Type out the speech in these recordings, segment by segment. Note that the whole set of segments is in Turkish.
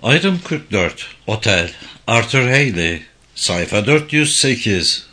Item 44 Otel Arthur Haley Sayfa 408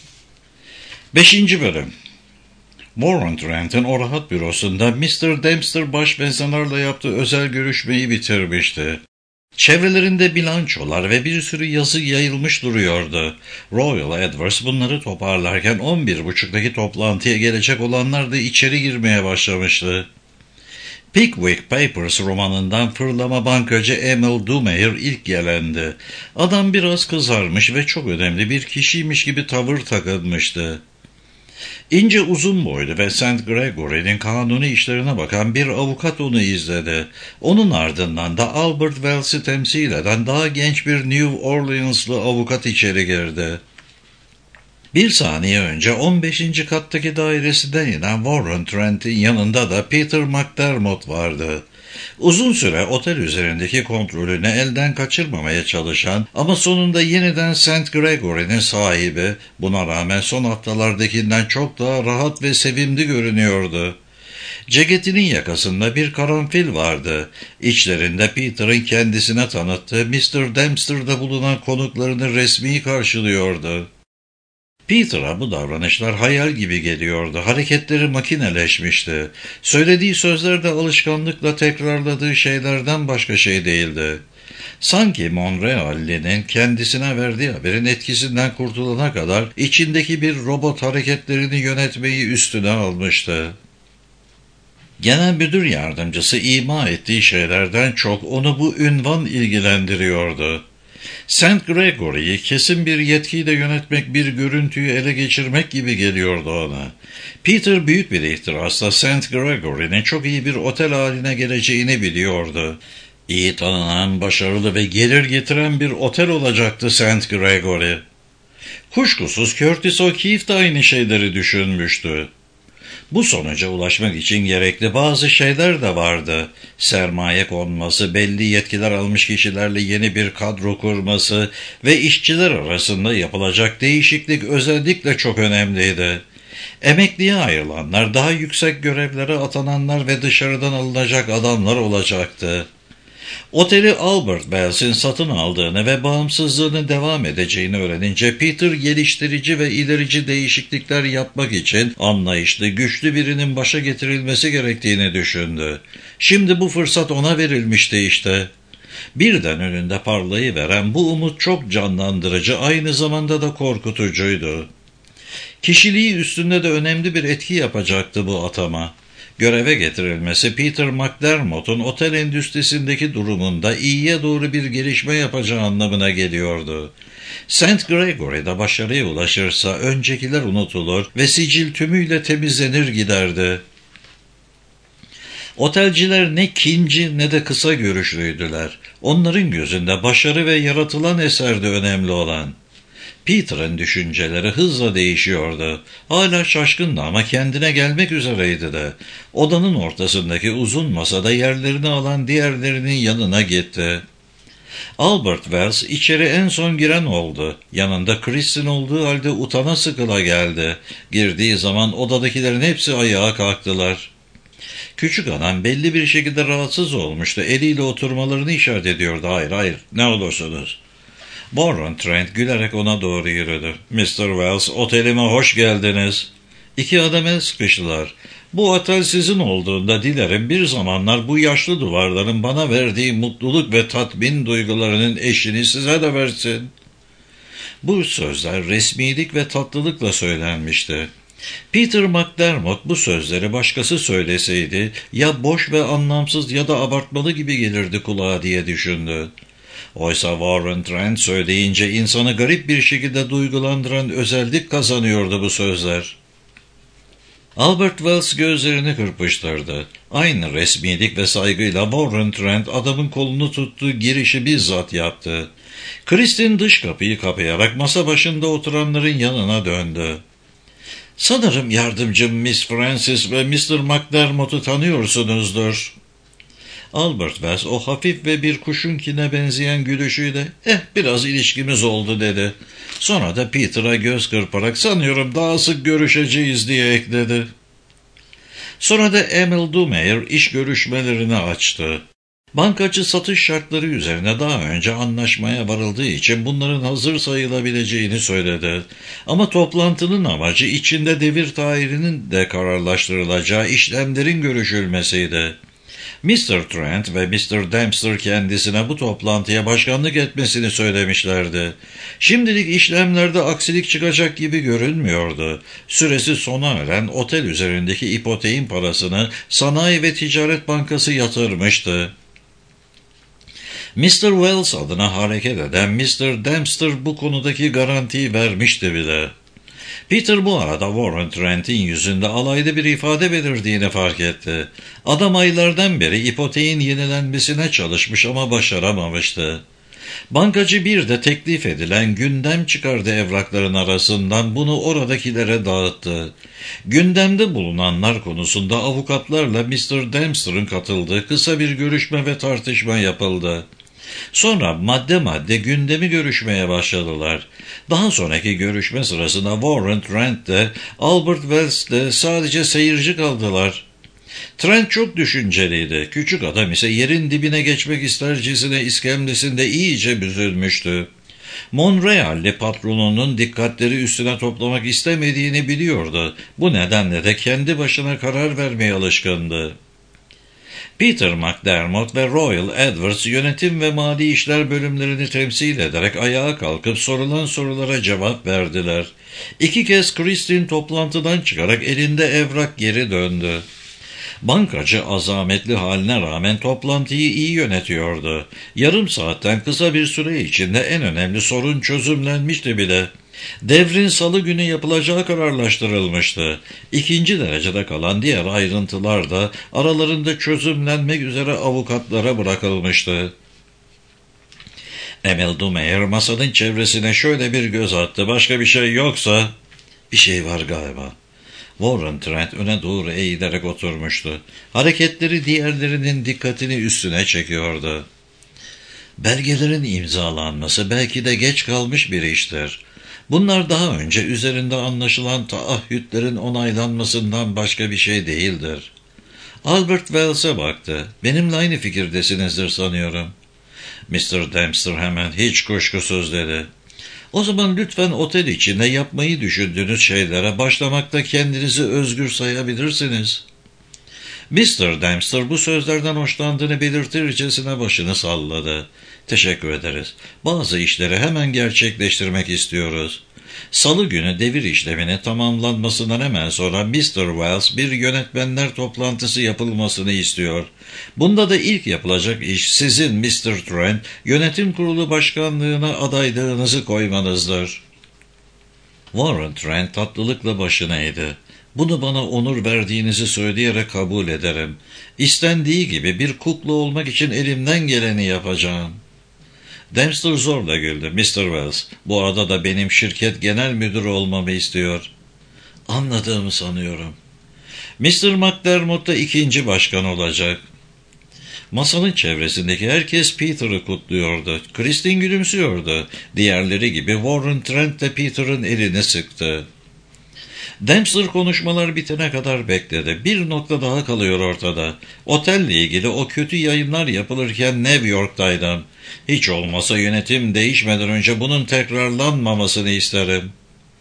5. Bölüm Warren Trent'in o rahat bürosunda Mr. Dempster başpensionerle yaptığı özel görüşmeyi bitirmişti. Çevrelerinde bilançolar ve bir sürü yazı yayılmış duruyordu. Royal Edwards bunları toparlarken 11.30'daki toplantıya gelecek olanlar da içeri girmeye başlamıştı. Pickwick Papers romanından fırlama bankacı Emil Dumeyer ilk gelendi. Adam biraz kızarmış ve çok önemli bir kişiymiş gibi tavır takınmıştı. İnce uzun boylu ve St. Gregory'nin kanuni işlerine bakan bir avukat onu izledi. Onun ardından da Albert Wells'i temsil eden daha genç bir New Orleans'lı avukat içeri girdi. Bir saniye önce 15. kattaki dairesinden inen Warren Trent'in yanında da Peter McDermott vardı. Uzun süre otel üzerindeki kontrolünü elden kaçırmamaya çalışan ama sonunda yeniden St. Gregory'nin sahibi, buna rağmen son haftalardakinden çok daha rahat ve sevimli görünüyordu. Ceketinin yakasında bir karanfil vardı. İçlerinde Peter'ın kendisine tanıttığı Mr. Dempster'da bulunan konuklarını resmi karşılıyordu. Peter'a bu davranışlar hayal gibi geliyordu. Hareketleri makineleşmişti. Söylediği sözler de alışkanlıkla tekrarladığı şeylerden başka şey değildi. Sanki Monreal'linin kendisine verdiği haberin etkisinden kurtulana kadar içindeki bir robot hareketlerini yönetmeyi üstüne almıştı. Genel müdür yardımcısı ima ettiği şeylerden çok onu bu ünvan ilgilendiriyordu. St. Gregory'yi kesin bir yetkiyle yönetmek, bir görüntüyü ele geçirmek gibi geliyordu ona. Peter büyük bir ihtirasla St. Gregory'nin çok iyi bir otel haline geleceğini biliyordu. İyi tanınan, başarılı ve gelir getiren bir otel olacaktı St. Gregory. Kuşkusuz Curtis O'Keefe de aynı şeyleri düşünmüştü. Bu sonuca ulaşmak için gerekli bazı şeyler de vardı. Sermaye konması, belli yetkiler almış kişilerle yeni bir kadro kurması ve işçiler arasında yapılacak değişiklik özellikle çok önemliydi. Emekliye ayrılanlar, daha yüksek görevlere atananlar ve dışarıdan alınacak adamlar olacaktı. Oteli Albert Wells'in satın aldığını ve bağımsızlığını devam edeceğini öğrenince Peter geliştirici ve ilerici değişiklikler yapmak için anlayışlı, güçlü birinin başa getirilmesi gerektiğini düşündü. Şimdi bu fırsat ona verilmişti işte. Birden önünde parlayıveren bu umut çok canlandırıcı, aynı zamanda da korkutucuydu. Kişiliği üstünde de önemli bir etki yapacaktı bu atama. Göreve getirilmesi Peter McDermott'un otel endüstrisindeki durumunda iyiye doğru bir gelişme yapacağı anlamına geliyordu. St. Gregory'de başarıya ulaşırsa öncekiler unutulur ve sicil tümüyle temizlenir giderdi. Otelciler ne kinci ne de kısa görüşlüydüler. Onların gözünde başarı ve yaratılan eserdi önemli olan. Peter'ın düşünceleri hızla değişiyordu. Hala şaşkındı ama kendine gelmek üzereydi de. Odanın ortasındaki uzun masada yerlerini alan diğerlerinin yanına gitti. Albert Wells içeri en son giren oldu. Yanında Kristin olduğu halde utana sıkıla geldi. Girdiği zaman odadakilerin hepsi ayağa kalktılar. Küçük hanım belli bir şekilde rahatsız olmuştu. Eliyle oturmalarını işaret ediyordu. Hayır, ne olursunuz. Warren Trent gülerek ona doğru yürüdü. Mr. Wells, otelime hoş geldiniz. İki adam el sıkıştılar. Bu otel sizin olduğunda dilerim bir zamanlar bu yaşlı duvarların bana verdiği mutluluk ve tatmin duygularının eşini size de versin. Bu sözler resmilik ve tatlılıkla söylenmişti. Peter McDermott bu sözleri başkası söyleseydi ya boş ve anlamsız ya da abartmalı gibi gelirdi kulağa diye düşündü. Oysa Warren Trent söyleyince insanı garip bir şekilde duygulandıran özellik kazanıyordu bu sözler. Albert Wells gözlerini kırpıştırdı. Aynı resmilik ve saygıyla Warren Trent adamın kolunu tuttuğu girişi bizzat yaptı. Kristin dış kapıyı kapayarak masa başında oturanların yanına döndü. Sanırım yardımcım Miss Francis ve Mr. McDermott'u tanıyorsunuzdur. Albert Wells o hafif ve bir kuşunkine benzeyen gülüşüyle biraz ilişkimiz oldu dedi. Sonra da Peter'a göz kırparak sanıyorum daha sık görüşeceğiz diye ekledi. Sonra da Emil Dumeyer iş görüşmelerini açtı. Bankacı satış şartları üzerine daha önce anlaşmaya varıldığı için bunların hazır sayılabileceğini söyledi. Ama toplantının amacı içinde devir tarihinin de kararlaştırılacağı işlemlerin görüşülmesiydi. Mr. Trent ve Mr. Dempster kendisine bu toplantıya başkanlık etmesini söylemişlerdi. Şimdilik işlemlerde aksilik çıkacak gibi görünmüyordu. Süresi sona eren otel üzerindeki ipoteğin parasını Sanayi ve Ticaret Bankası yatırmıştı. Mr. Wells adına hareket eden Mr. Dempster bu konudaki garantiyi vermişti bile. Peter bu arada Warren Trent'in yüzünde alaylı bir ifade belirdiğini fark etti. Adam aylardan beri ipoteğin yenilenmesine çalışmış ama başaramamıştı. Bankacı bir de teklif edilen gündem çıkardı evrakların arasından, bunu oradakilere dağıttı. Gündemde bulunanlar konusunda avukatlarla Mr. Dempster'ın katıldığı kısa bir görüşme ve tartışma yapıldı. Sonra madde madde gündemi görüşmeye başladılar. Daha sonraki görüşme sırasında Warren Trent de Albert Wells de sadece seyirci kaldılar. Trent çok düşünceliydi. Küçük adam ise yerin dibine geçmek istercesine iskemlesinde iyice büzülmüştü. Monreal'li patronunun dikkatleri üstüne toplamak istemediğini biliyordu. Bu nedenle de kendi başına karar vermeye alışkındı. Peter McDermott ve Royal Edwards yönetim ve mali işler bölümlerini temsil ederek ayağa kalkıp sorulan sorulara cevap verdiler. 2 kez Christine toplantıdan çıkarak elinde evrak geri döndü. Bankacı azametli haline rağmen toplantıyı iyi yönetiyordu. Yarım saatten kısa bir süre içinde en önemli sorun çözümlenmişti bile. Devrin salı günü yapılacağı kararlaştırılmıştı. 2. derecede kalan diğer ayrıntılar da aralarında çözümlenmek üzere avukatlara bırakılmıştı. Emil Dumeyer masanın çevresine şöyle bir göz attı. Başka bir şey yoksa... Bir şey var galiba. Warren Trent öne doğru eğilerek oturmuştu. Hareketleri diğerlerinin dikkatini üstüne çekiyordu. Belgelerin imzalanması belki de geç kalmış bir iştir. Bunlar daha önce üzerinde anlaşılan taahhütlerin onaylanmasından başka bir şey değildir. Albert Wells'e baktı. Benimle aynı fikirdesinizdir sanıyorum. Mr. Dempster hemen hiç kuşkusuz dedi. O zaman lütfen otel içinde yapmayı düşündüğünüz şeylere başlamakta kendinizi özgür sayabilirsiniz. Mr. Dempster bu sözlerden hoşlandığını belirtircesine başını salladı. Teşekkür ederiz. Bazı işleri hemen gerçekleştirmek istiyoruz. Salı günü devir işleminin tamamlanmasından hemen sonra Mr. Wells bir yönetmenler toplantısı yapılmasını istiyor. Bunda da ilk yapılacak iş sizin Mr. Trent yönetim kurulu başkanlığına adaylığınızı koymanızdır. Warren Trent tatlılıkla başını eğdi. Bunu bana onur verdiğinizi söyleyerek kabul ederim. İstendiği gibi bir kukla olmak için elimden geleni yapacağım. Dempster zorla güldü. Mr. Wells, bu arada da benim şirket genel müdürü olmamı istiyor. Anladığımı sanıyorum. Mr. McDermott da 2. başkan olacak. Masanın çevresindeki herkes Peter'ı kutluyordu. Christine gülümsüyordu. Diğerleri gibi Warren Trent de Peter'ın elini sıktı. Dempster konuşmalar bitene kadar bekledi. Bir nokta daha kalıyor ortada. Otelle ilgili o kötü yayınlar yapılırken New York'taydım. Hiç olmasa yönetim değişmeden önce bunun tekrarlanmamasını isterim.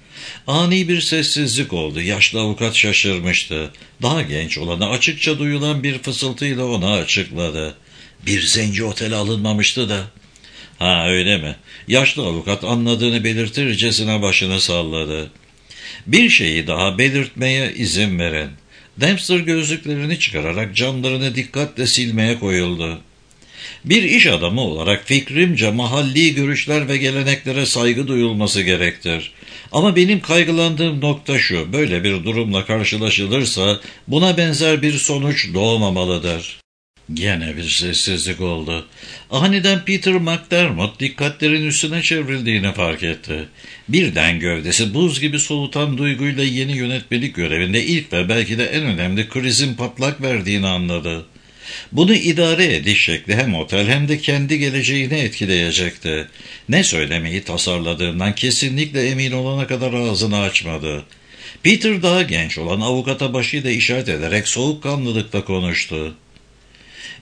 Ani bir sessizlik oldu. Yaşlı avukat şaşırmıştı. Daha genç olanı açıkça duyulan bir fısıltıyla ona açıkladı. Bir zenci otele alınmamıştı da. Ha öyle mi? Yaşlı avukat anladığını belirtircesine başını salladı. Bir şeyi daha belirtmeye izin verin. Dempster gözlüklerini çıkararak camlarını dikkatle silmeye koyuldu. Bir iş adamı olarak fikrimce mahalli görüşler ve geleneklere saygı duyulması gerektir. Ama benim kaygılandığım nokta şu, böyle bir durumla karşılaşılırsa buna benzer bir sonuç doğmamalıdır. Gene bir sessizlik oldu. Aniden Peter McDermott dikkatlerin üstüne çevrildiğini fark etti. Birden gövdesi buz gibi soğutan duyguyla yeni yönetmelik görevinde ilk ve belki de en önemli krizin patlak verdiğini anladı. Bunu idare ediş şekli hem otel hem de kendi geleceğini etkileyecekti. Ne söylemeyi tasarladığından kesinlikle emin olana kadar ağzını açmadı. Peter daha genç olan avukata başıyla işaret ederek soğukkanlılıkla konuştu.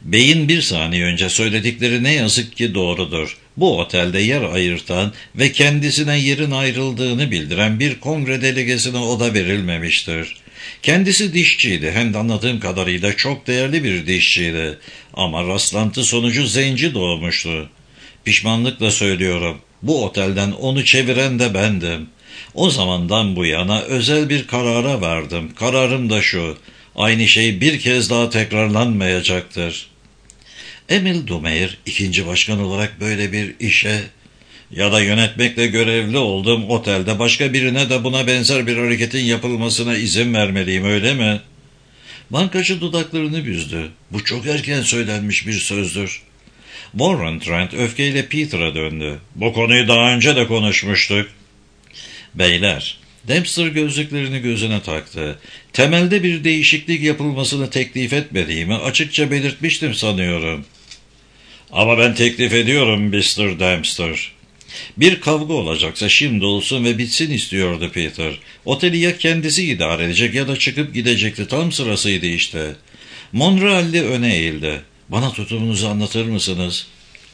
Bey'in bir saniye önce söyledikleri ne yazık ki doğrudur. Bu otelde yer ayırtan ve kendisine yerin ayrıldığını bildiren bir kongre delegesine oda verilmemiştir. Kendisi dişçiydi, hem de anladığım kadarıyla çok değerli bir dişçiydi. Ama rastlantı sonucu zenci doğmuştu. Pişmanlıkla söylüyorum, bu otelden onu çeviren de bendim. O zamandan bu yana özel bir karara vardım. Kararım da şu: aynı şey bir kez daha tekrarlanmayacaktır. Emil Dumeir, ikinci başkan olarak böyle bir işe ya da yönetmekle görevli olduğum otelde başka birine de buna benzer bir hareketin yapılmasına izin vermeliyim, öyle mi? Bankacı dudaklarını büzdü. Bu çok erken söylenmiş bir sözdür. Warren Trent öfkeyle Peter'a döndü. Bu konuyu daha önce de konuşmuştuk. Beyler, Dempster gözlüklerini gözüne taktı. Temelde bir değişiklik yapılmasını teklif etmediğimi açıkça belirtmiştim sanıyorum. Ama ben teklif ediyorum Mr. Dempster. Bir kavga olacaksa şimdi olsun ve bitsin istiyordu Peter. Oteli ya kendisi idare edecek ya da çıkıp gidecekti. Tam sırasıydı işte. Monreal'li öne eğildi. Bana tutumunuzu anlatır mısınız?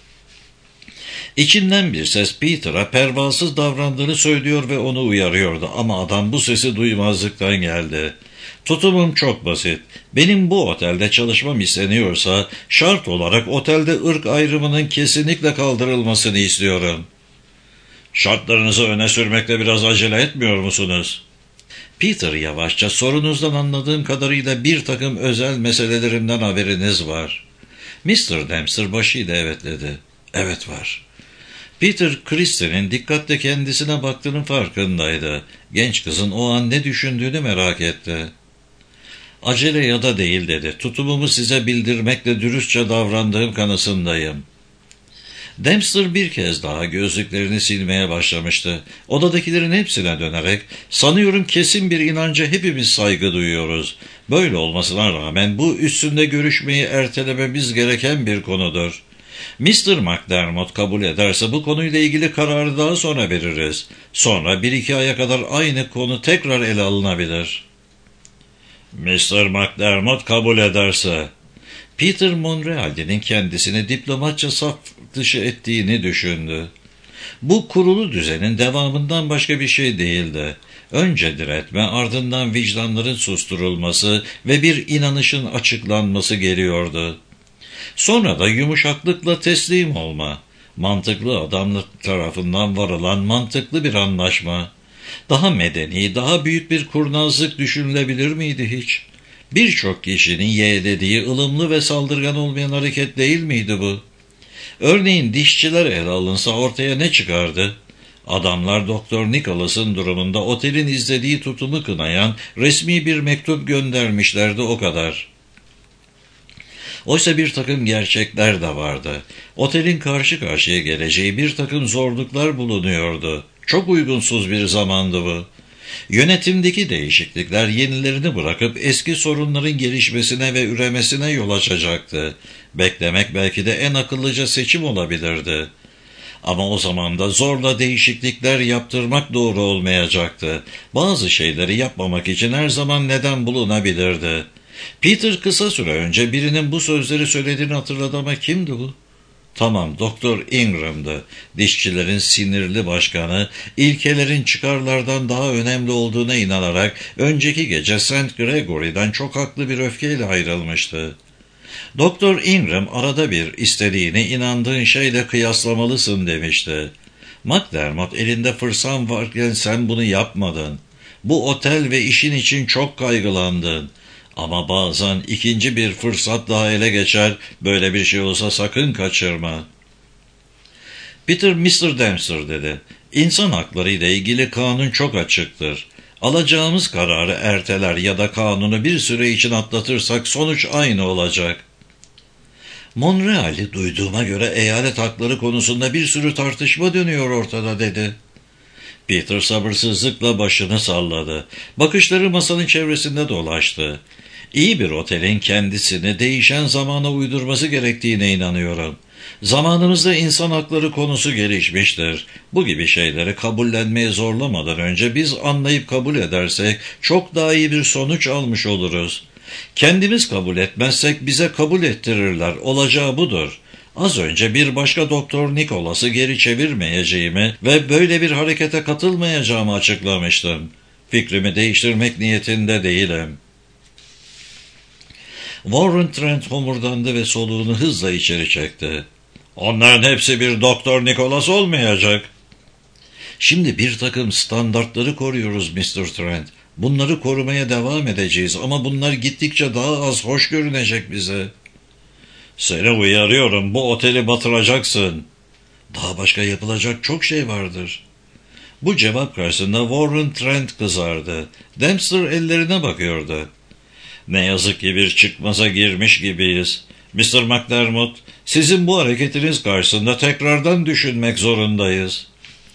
İçinden bir ses Peter'a pervasız davrandığını söylüyor ve onu uyarıyordu. Ama adam bu sesi duymazlıktan geldi. Tutumum çok basit. Benim bu otelde çalışmam isteniyorsa şart olarak otelde ırk ayrımının kesinlikle kaldırılmasını istiyorum. Şartlarınızı öne sürmekle biraz acele etmiyor musunuz? Peter yavaşça, sorunuzdan anladığım kadarıyla bir takım özel meselelerimden haberiniz var. Mr. Dempster başıyla evetledi. Evet var. Peter, Christie'nin dikkatle kendisine baktığının farkındaydı. Genç kızın o an ne düşündüğünü merak etti. Acele ya da değil dedi. Tutumumu size bildirmekle dürüstçe davrandığım kanısındayım. Dempster bir kez daha gözlüklerini silmeye başlamıştı. Odadakilerin hepsine dönerek, sanıyorum kesin bir inanca hepimiz saygı duyuyoruz. Böyle olmasına rağmen bu üstünde görüşmeyi ertelememiz gereken bir konudur. Mr. McDermott kabul ederse bu konuyla ilgili kararı daha sonra veririz. Sonra 1-2 aya kadar aynı konu tekrar ele alınabilir. Mr. McDermott kabul ederse... Peter Monreal'in kendisini diplomatça saf dışı ettiğini düşündü. Bu kurulu düzenin devamından başka bir şey değildi. Önce diretme, ardından vicdanların susturulması ve bir inanışın açıklanması geliyordu. Sonra da yumuşaklıkla teslim olma, mantıklı adamlar tarafından varılan mantıklı bir anlaşma. Daha medeni, daha büyük bir kurnazlık düşünülebilir miydi hiç? Birçok kişinin yeğlediği ılımlı ve saldırgan olmayan hareket değil miydi bu? Örneğin dişçiler ele alınsa ortaya ne çıkardı? Adamlar Doktor Nicholas'ın durumunda otelin izlediği tutumu kınayan resmi bir mektup göndermişlerdi, o kadar. Oysa bir takım gerçekler de vardı. Otelin karşı karşıya geleceği bir takım zorluklar bulunuyordu. Çok uygunsuz bir zamandı bu. Yönetimdeki değişiklikler yenilerini bırakıp eski sorunların gelişmesine ve üremesine yol açacaktı. Beklemek belki de en akıllıca seçim olabilirdi. Ama o zaman da zorla değişiklikler yaptırmak doğru olmayacaktı. Bazı şeyleri yapmamak için her zaman neden bulunabilirdi. Peter kısa süre önce birinin bu sözleri söylediğini hatırladı ama kimdi bu? Tamam, Doktor Ingram'dı. Dişçilerin sinirli başkanı, ilkelerin çıkarlardan daha önemli olduğuna inanarak önceki gece St. Gregory'den çok haklı bir öfkeyle ayrılmıştı. Doktor Ingram arada bir istediğini inandığın şeyle kıyaslamalısın demişti. McDermott, elinde fırsat varken sen bunu yapmadın. Bu otel ve işin için çok kaygılandın. Ama bazen ikinci bir fırsat daha ele geçer, böyle bir şey olsa sakın kaçırma. Peter, Mr. Dempster dedi. İnsan hakları ile ilgili kanun çok açıktır. Alacağımız kararı erteler ya da kanunu bir süre için atlatırsak sonuç aynı olacak. Monreal'i duyduğuma göre eyalet hakları konusunda bir sürü tartışma dönüyor ortada dedi. Peter sabırsızlıkla başını salladı. Bakışları masanın çevresinde dolaştı. İyi bir otelin kendisini değişen zamana uydurması gerektiğine inanıyorum. Zamanımızda insan hakları konusu gelişmiştir. Bu gibi şeyleri kabullenmeye zorlamadan önce biz anlayıp kabul edersek çok daha iyi bir sonuç almış oluruz. Kendimiz kabul etmezsek bize kabul ettirirler. Olacağı budur. Az önce bir başka Doktor Nicholas'ı geri çevirmeyeceğimi ve böyle bir harekete katılmayacağımı açıklamıştım. Fikrimi değiştirmek niyetinde değilim. Warren Trent homurdandı ve soluğunu hızla içeri çekti. Onların hepsi bir Doktor Nicholas olmayacak. Şimdi bir takım standartları koruyoruz Mr. Trent. Bunları korumaya devam edeceğiz ama bunlar gittikçe daha az hoş görünecek bize. Seni uyarıyorum, bu oteli batıracaksın. Daha başka yapılacak çok şey vardır. Bu cevap karşısında Warren Trent kızardı. Dempster ellerine bakıyordu. Ne yazık ki bir çıkmaza girmiş gibiyiz. Mr. McDermott, sizin bu hareketiniz karşısında tekrardan düşünmek zorundayız.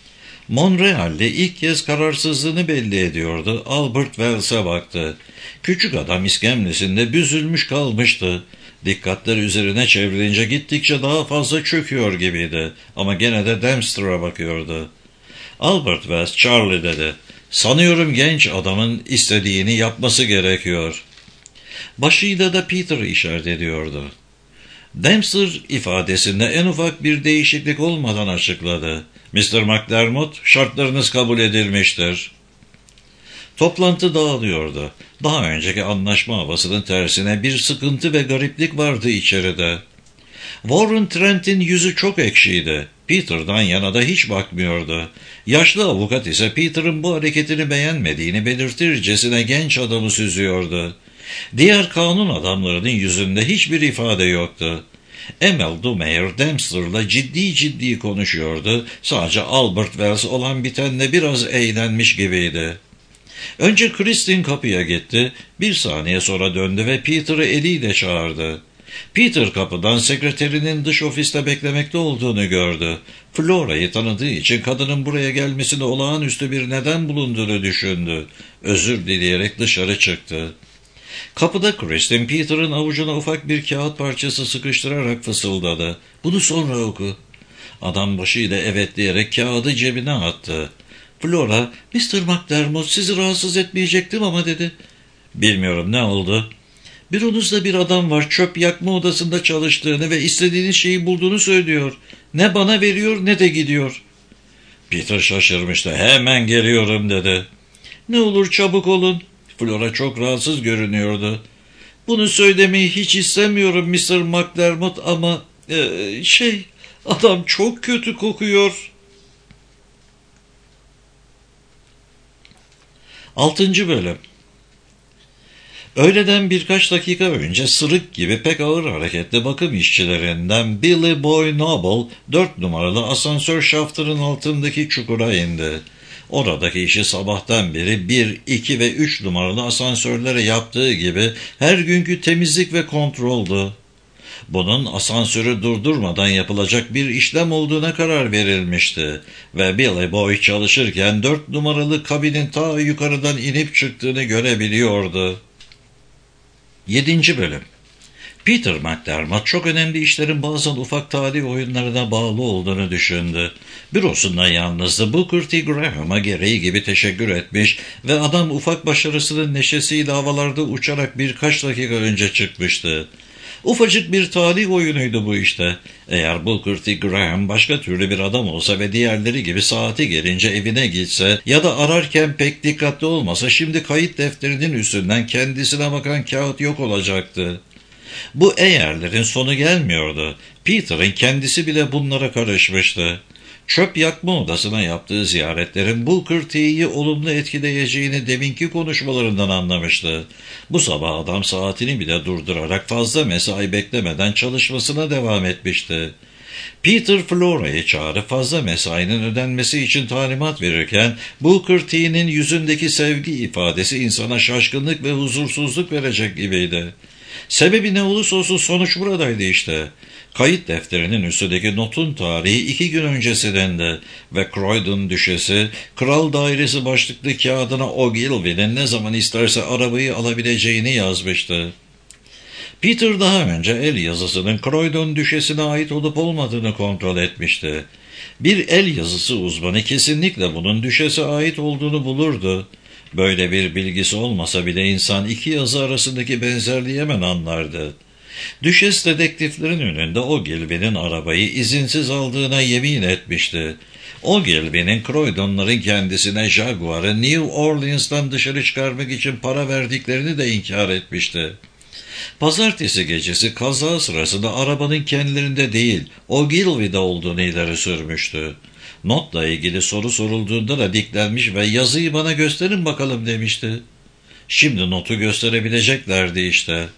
Monreal'de ilk kez kararsızlığını belli ediyordu. Albert Wells'e baktı. Küçük adam iskemlesinde büzülmüş kalmıştı. Dikkatler üzerine çevrilince gittikçe daha fazla çöküyor gibiydi. Ama gene de Dempster'a bakıyordu. Albert Wells, Charlie dedi. Sanıyorum genç adamın istediğini yapması gerekiyor. Başıyla da Peter'ı işaret ediyordu. Dempster ifadesinde en ufak bir değişiklik olmadan açıkladı. Mr. McDermott, şartlarınız kabul edilmiştir. Toplantı dağılıyordu. Daha önceki anlaşma havasının tersine bir sıkıntı ve gariplik vardı içeride. Warren Trent'in yüzü çok ekşiydi. Peter'dan yana da hiç bakmıyordu. Yaşlı avukat ise Peter'ın bu hareketini beğenmediğini belirtircesine genç adamı süzüyordu. Diğer kanun adamlarının yüzünde hiçbir ifade yoktu. Emil Dumeyer Dempster'la ciddi konuşuyordu. Sadece Albert Wells olan bitenle biraz eğlenmiş gibiydi. Önce Kristin kapıya gitti. Bir saniye sonra döndü ve Peter'ı eliyle çağırdı. Peter kapıdan sekreterinin dış ofiste beklemekte olduğunu gördü. Flora'yı tanıdığı için kadının buraya gelmesine olağanüstü bir neden bulunduğunu düşündü. Özür dileyerek dışarı çıktı. Kapıda Kristin Peter'ın avucuna ufak bir kağıt parçası sıkıştırarak fısıldadı. Bunu sonra oku. Adam başıyla evet diyerek kağıdı cebine attı. Flora, Mr. McDermott sizi rahatsız etmeyecektim ama dedi. Bilmiyorum, ne oldu? Büronuzda bir adam var, çöp yakma odasında çalıştığını ve istediğiniz şeyi bulduğunu söylüyor. Ne bana veriyor ne de gidiyor. Peter şaşırmıştı. Hemen geliyorum dedi. Ne olur çabuk olun. Flora çok rahatsız görünüyordu. Bunu söylemeyi hiç istemiyorum Mr. McDermott ama adam çok kötü kokuyor. 6. Bölüm. Öğleden birkaç dakika önce sırık gibi pek ağır hareketli bakım işçilerinden Billy Boy Noble 4 numaralı asansör şaftının altındaki çukura indi. Oradaki işi sabahtan beri 1, 2 ve 3 numaralı asansörlere yaptığı gibi her günkü temizlik ve kontroldü. Bunun asansörü durdurmadan yapılacak bir işlem olduğuna karar verilmişti ve Billy Boy çalışırken 4 numaralı kabinin ta yukarıdan inip çıktığını görebiliyordu. 7. Bölüm. Peter McDermott çok önemli işlerin bazen ufak talih oyunlarına bağlı olduğunu düşündü. Bürosunda yalnızdı. Booker T. Graham'a gereği gibi teşekkür etmiş ve adam ufak başarısının neşesiyle havalarda uçarak birkaç dakika önce çıkmıştı. Ufacık bir talih oyunuydu bu işte. Eğer Booker T. Graham başka türlü bir adam olsa ve diğerleri gibi saati gelince evine gitse ya da ararken pek dikkatli olmasa şimdi kayıt defterinin üstünden kendisine bakan kağıt yok olacaktı. Bu eğerlerin sonu gelmiyordu. Peter'ın kendisi bile bunlara karışmıştı. Çöp yakma odasına yaptığı ziyaretlerin Booker T'yi olumlu etkileyeceğini deminki konuşmalarından anlamıştı. Bu sabah adam saatini bile durdurarak fazla mesai beklemeden çalışmasına devam etmişti. Peter Flora'yı çağırıp fazla mesainin ödenmesi için talimat verirken Booker T'nin yüzündeki sevgi ifadesi insana şaşkınlık ve huzursuzluk verecek gibiydi. Sebebi ne olursa olsun sonuç buradaydı işte. Kayıt defterinin üstündeki notun tarihi 2 gün öncesindendi ve Croydon düşesi Kral Dairesi başlıklı kağıdına Ogilvy'nin ne zaman isterse arabayı alabileceğini yazmıştı. Peter daha önce el yazısının Croydon düşesine ait olup olmadığını kontrol etmişti. Bir el yazısı uzmanı kesinlikle bunun düşese ait olduğunu bulurdu. Böyle bir bilgisi olmasa bile insan iki yazı arasındaki benzerliği hemen anlardı. Düşes dedektiflerin önünde Ogilvy'nin arabayı izinsiz aldığına yemin etmişti. Ogilvy'nin Croydon'ların kendisine Jaguar'ı New Orleans'tan dışarı çıkarmak için para verdiklerini de inkar etmişti. Pazartesi gecesi kaza sırasında arabanın kendilerinde değil, Ogilvy'de olduğunu ileri sürmüştü. Notla ilgili soru sorulduğunda da diklenmiş ve yazıyı bana gösterin bakalım demişti. Şimdi notu gösterebileceklerdi işte.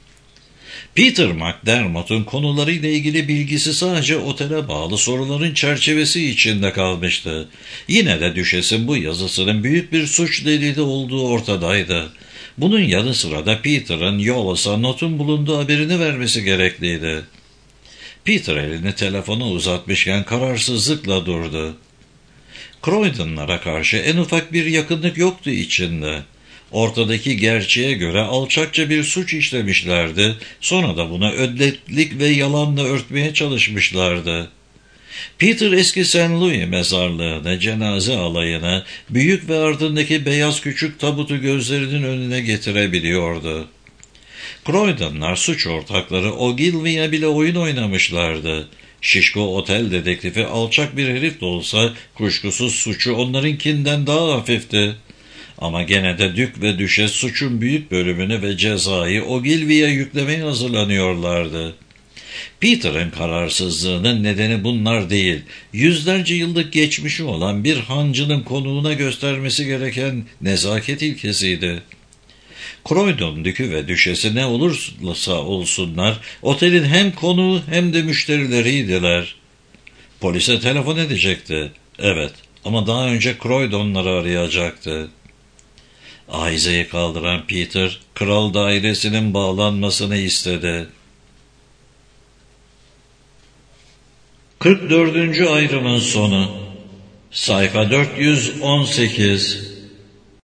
Peter McDermott'un konularıyla ilgili bilgisi sadece otele bağlı soruların çerçevesi içinde kalmıştı. Yine de Düşes'in bu yazısının büyük bir suç delili olduğu ortadaydı. Bunun yanı sıra da Peter'ın Yolas'a notun bulunduğu haberini vermesi gerekliydi. Peter elini telefona uzatmışken kararsızlıkla durdu. Croydon'lara karşı en ufak bir yakınlık yoktu içinde. Ortadaki gerçeğe göre alçakça bir suç işlemişlerdi, sonra da bunu ödleklik ve yalanla örtmeye çalışmışlardı. Peter eski St. Louis mezarlığını, cenaze alayını, büyük ve ardındaki beyaz küçük tabutu gözlerinin önüne getirebiliyordu. Croydon'lar suç ortakları Ogilvy'ye bile oyun oynamışlardı. Şişko otel dedektifi alçak bir herif de olsa kuşkusuz suçu onlarınkinden daha hafifti. Ama gene de Dük ve Düşes suçun büyük bölümünü ve cezayı Ogilvy'ye yüklemeye hazırlanıyorlardı. Peter'ın kararsızlığının nedeni bunlar değil, yüzlerce yıllık geçmişi olan bir hancının konuğuna göstermesi gereken nezaket ilkesiydi. Croydon Dükü ve Düşesi ne olursa olsunlar, otelin hem konuğu hem de müşterileriydiler. Polise telefon edecekti, evet, ama daha önce Croydon'ları arayacaktı. Ahizeyi kaldıran Peter, kral dairesinin bağlanmasını istedi. 44. ayrımın sonu. Sayfa 418.